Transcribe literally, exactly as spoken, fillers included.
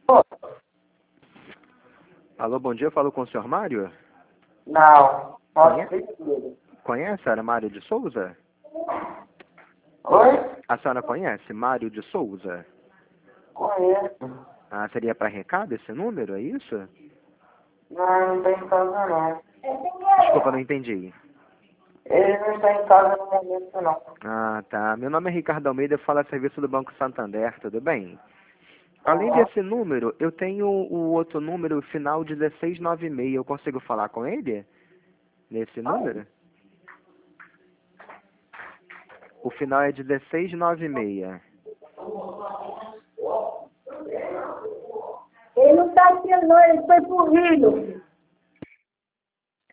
Alô, bom dia, eu falo com o senhor Mário? Não, pode Conhece? ser filho. Conhece a senhora Mário de Souza? Oi? A senhora conhece Mário de Souza? Conheço. Ah, seria para recado esse número, é isso? Não, não está em casa não. Desculpa, não entendi. Ele não está em casa no momento não. Ah, tá. Meu nome é Ricardo Almeida, eu falo a serviço do Banco Santander, tudo bem? Além Aham. desse número, eu tenho o outro número, final dezesseis noventa e seis. Eu consigo falar com ele? Nesse número? O final é dezesseis noventa e seis. Ele não está aqui não, ele foi pro Rio.